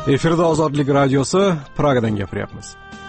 Efirda Ozodlik radiosi, Pragadan gapiryapmiz.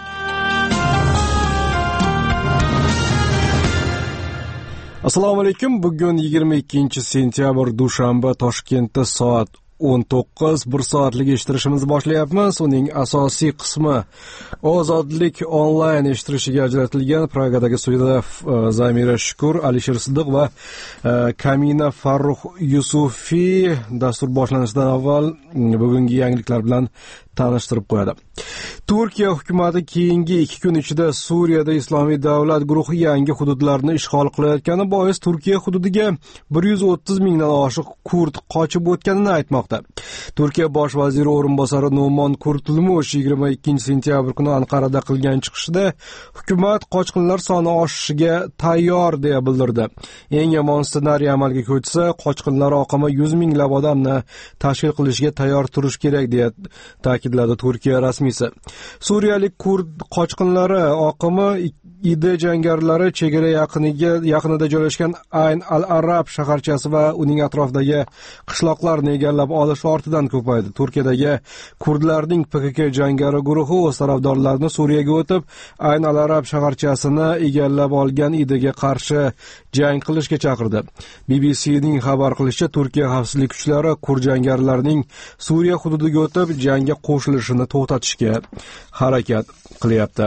Assalomu alaykum. Bugun 22-sentyabr dushanba, Toshkentda soat 19, 1 soatlik eshittirishimizni boshlayapmiz. Uning asosiy qismi Ozodlik onlayn eshittirishiga ajratilgan. Pragadagi studiyada Zamira Shukur, Alisher Siddiq va Kamina Farruh Yusufiy dastur boshlanishidan avval bugungi yangiliklar bilan tanishtirib qo'yadi. Turkiya hukumati keyingi 2 kun ichida Suriyada Islomiy davlat guruhi yangi hududlarni ishg'ol qilayotgani bois Turkiya hududiga 130 mingdan oshiq kurd qochib o'tganini aytmoqda. Turkiya bosh vaziri o'rinbosari Numan Kurtulmush 22-sentyabr kuni Anqarada qilgan chiqishida hukumat qochqinlar soni oshishiga tayyor deya bildirdi. Eng yomon ssenariy amalga ko'chsa, qochqinlar oqimi 100 minglab odamni tashkil qilishga tayyor turish kerak deya ta'kidladi Turkiya rasmiysi. Suriyalik kurd qochqinlari oqimi IDE jangarilari chegara yaqinida joylashgan Ayn al-Arab shaharchasi va uning atrofidagi qishloqlarni egallab olish ortidan ko'paydi. Turkiyadagi kurdlarning PKK jangari guruhi o'z tarafdorlarini Suriyaga o'tib, Ayn al-Arab shaharchasini egallab olgan IDEga qarshi jang qilishga chaqirdi. BBC'ning xabar qilishicha, Turkiya xavfsizlik kuchlari kurd jangarilarining Suriya hududiga o'tib, jangga qo'shilishini to'xtatishga harakat qilyapti.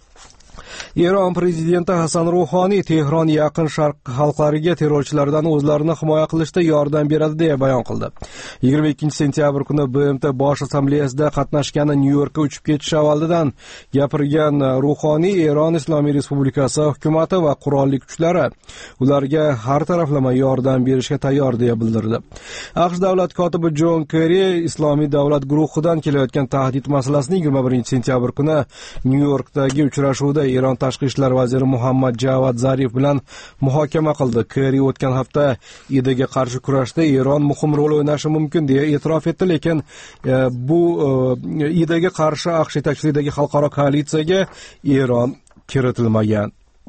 Eron prezidenti Hasan Ruhoniy Tehron yaqin sharq xalqlariga terrorchilardan o'zlarini himoya qilishda yordam beradi deya bayon qildi. 22-sentyabr kuni BMT bosh assambleyasida qatnashgani Nyu-Yorkka uchib ketish avvaldan gapirgan Ruhoniy Eron Islomiy Respublikasi hukumati va qurolli kuchlari ularga har taraflama yordam berishga tayyor deya bildirdi. AQSh davlat kotibi Jon Kerri Islomiy davlat guruhidan kelayotgan tahdid masalasini 21-sentyabr kuni Nyu-Yorkdagi uchrashuvda Eron tashqi ishlar vaziri Muhammad Javad Zarif bilan muhokama qildi. Kerri o'tgan hafta IDEga qarshi kurashda Eron muhim rol o'ynashi mumkin deya e'tirof etdi, lekin bu IDEga qarshi AQSh yetakchiligidagi xalqaro koalitsiyaga Eron kiritilmagan.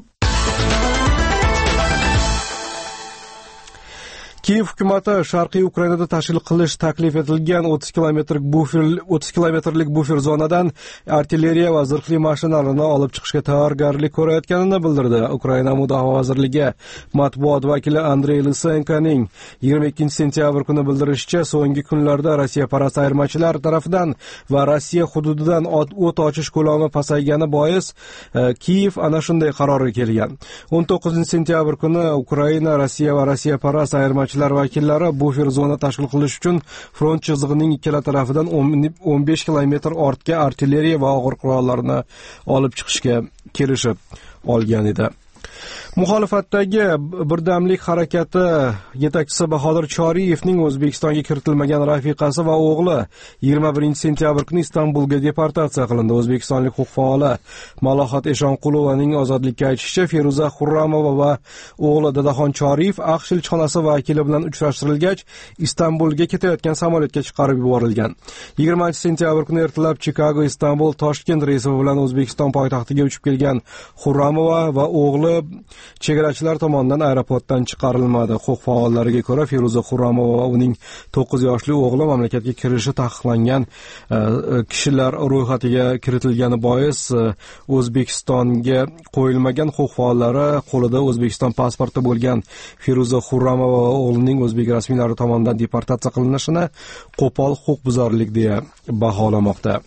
Kiev hukumati Sharqiy Ukrainada tashkil qilish taklif etilgan 30 kilometrlik bufer zonadan artilleriya va zirhli mashinalarini olib chiqishga tayyorgarlik ko'rayotganini bildirdi. Ukraina Mudofaa vazirligi matbuot vakili Andrey Lysenkoning 22-sentyabr kuni bildirishicha, so'nggi kunlarda Rossiya parast ayirmachilar tarafidan va Rossiya hududidan o't ochish ko'lami pasaygani bois Kiev ana shunday qarorga kelgan. 19-sentyabr kuni Ukraina, Rossiya va Rossiya parast ayirmachilar vakillari bufer zona tashkil qilish uchun front chizig'ining ikkala tarafidan 15 kilometr ortga artilleriya va og'ir qurollarni olib chiqishga kelishib olgan edi. Muxolifatdagi birdamlik harakati yetakchisi Bahodir Choriyevning O'zbekistonga kiritilmagan rafiqasi va o'g'li 21-sentyabr kuni Istanbulga deportatsiya qilindi. O'zbekistonlik huquq faoli Malohat Eshonqulovaning Ozodlikka aytishicha, Feruza Xurramova va o'g'li Dadaxon Choriyev AQSh elchixonasi vakili bilan uchrashtirilgach, Istanbulga ketayotgan samolyotga chiqarib yuborilgan. 20-sentyabr kuni ertalab Chicago, Istanbul, Toshkent reysi bilan O'zbekiston poytaxtiga uchib kelgan Xurramova va o'g'li chegarachilar tomonidan aeroportdan chiqarilmadi. Huquq faollariga ko'ra, Feruza Xurramova va uning 9 yoshli o'g'li mamlakatga kirishi taqiqlangan kishilar ro'yxatiga kiritilgani bois O'zbekistonga qo'yilmagan. Huquq faollari qo'lida O'zbekiston pasporti bo'lgan Feruza Xurramova va o'g'lining o'zbek rasmiylari tomonidan deportatsiya qilinishini qo'pol huquqbuzarlik deya baholamoqda.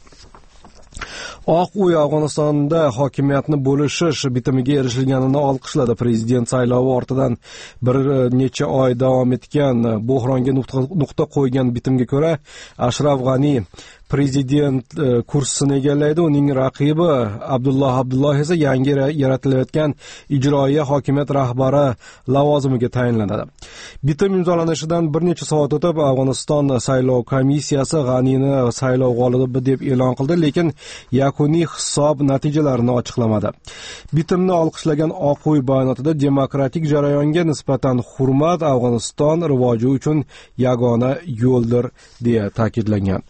Oq uy Afg'onistonda hokimiyatni bo'lishish bitimiga erishilganini olqishladi. Prezident saylovi ortidan bir necha oy davom etgan bo'hronga nuqta qo'ygan bitimga ko'ra, Ashraf G'ani prezident kursini egallaydi. Uning raqibi Abdulloh Abdulloh esa yangi yaratilayotgan ijroiya hokimiyat rahbari lavozimiga tayinlanadi. Bitim imzolanishidan bir necha soat o'tib, Afg'oniston saylov komissiyasi G'anini saylov g'olibi deb e'lon qildi, lekin yakuniy hisob natijalarini ochiqlamadi. Bitimni olqishlagan Oq uy bayonotida demokratik jarayonga nisbatan hurmat Afg'oniston rivoji uchun yagona yo'ldir deya ta'kidlangan.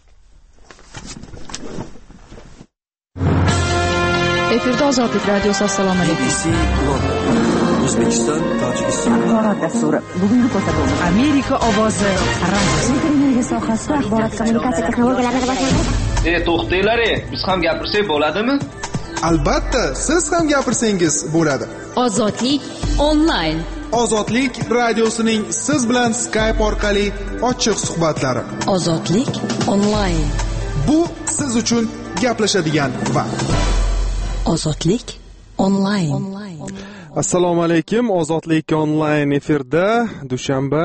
Efirda Ozodlik radiosi. Assalomu alaykum. O'zbekiston, Tojikiston axborot dasturi. Bugungi ko'rsatuv Amerika ovozi. Energetika sohasida axborot kommunikatsiya texnologiyalari rivojlanadi. To'xtanglar, biz ham gapirsak bo'ladimi? Albatta, siz ham gapirsangiz bo'ladi. Ozodlik onlayn. Ozodlik radiosining siz bilan Skype orqali ochiq suhbatlari. Ozodlik onlayn. Bu siz uchun gaplashadigan vaqt. Ozodlik onlayn. Assalomu alaykum. Ozodlik onlayn efirda dushanba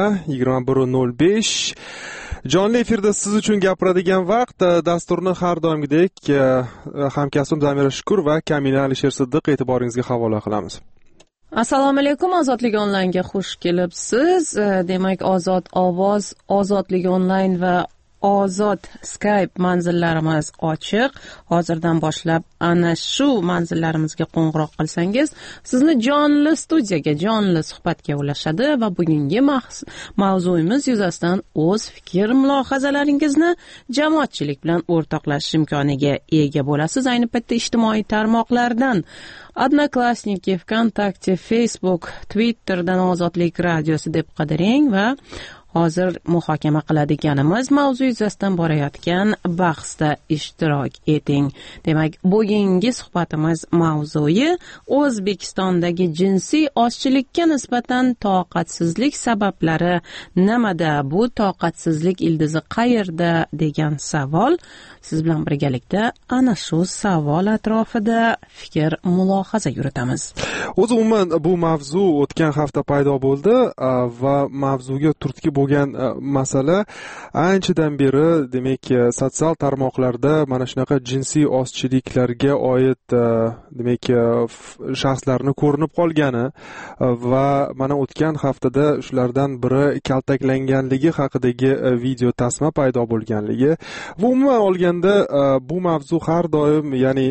21:05. Jonli efirda siz uchun gapiradigan vaqt. Dasturni har doimgidek hamkasbim Zamira Shukur va Kamina Alisher Siddiq e'tiboringizga havola qilamiz. Assalomu alaykum, Ozodlik onlaynga xush kelibsiz. Demak, Ozod ovoz, Ozodlik onlayn va Ozod Skype manzillarimiz ochiq. Hozirdan boshlab ana shu manzillarimizga qo'ng'iroq qilsangiz, sizni jonli studiyaga, jonli suhbatga ulashadi va bugungi mavzuyimiz yuzasidan o'z fikr mulohazalaringizni jamoatchilik bilan o'rtoqlashish imkoniga ega bo'lasiz. Ayni paytda ijtimoiy tarmoqlardan Odnoklassniki, VKontakte, Facebook, Twitterdan Ozodlik radiosi deb qidiring va hozir muhokama qiladiganimiz mavzu yuzasidan borayotgan bahsda ishtirok eting. Demak, bugungi suhbatimiz mavzuyi O'zbekistondagi jinsiy ozchilikka nisbatan toqatsizlik sabablari nimada, bu toqatsizlik ildizi qayerda degan savol. Siz bilan birgalikda ana shu savol atrofida fikr mulohaza yuritamiz. O'zi umuman bu mavzu o'tgan hafta paydo bo'ldi va mavzuga turtki bo'lgan masala anchadan beri, demak, sotsial tarmoqlarda mana shunaqa jinsiy ozchiliklarga oid demak shaxslarni ko'rinib qolgani va mana o'tgan haftada shulardan biri kaltaklanganligi haqidagi video tasma paydo bo'lganligi va umuman olganda bu mavzu har doim, ya'ni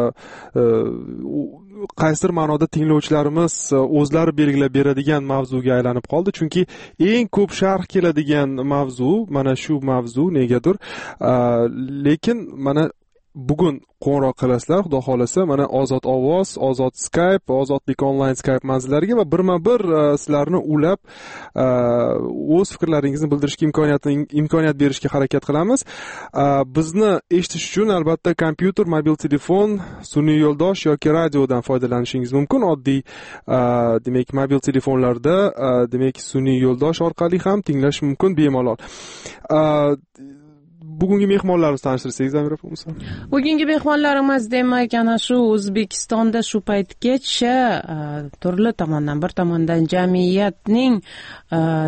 qaysidir ma'noda tinglovchilarimiz o'zlari belgilab beradigan mavzuga aylanib qoldi. Chunki eng ko'p sharh keladigan mavzu mana shu mavzu negadir. Lekin mana bugun qo'ng'iroq qilasizlar, xudo xolasa, mana Ozod ovoz, Ozod Skype, Ozodlik onlayn Skype manzillariga va birma-bir sizlarni ulab o'z fikrlaringizni bildirishga imkoniyat berishga harakat qilamiz. Bizni eshitish uchun albatta kompyuter, mobil telefon, sun'iy yo'ldosh yoki radiodan foydalanishingiz mumkin. Oddiy demak mobil telefonlarda demak sun'iy yo'ldosh orqali ham tinglash mumkin bemalol. Bugungi mehmonlarimizni tanishtirsangiz, Zamira bo'lsa. Bugungi mehmonlarimiz demak ana shu O'zbekistonda shu paytgacha turli tomondan, bir tomondan jamiyatning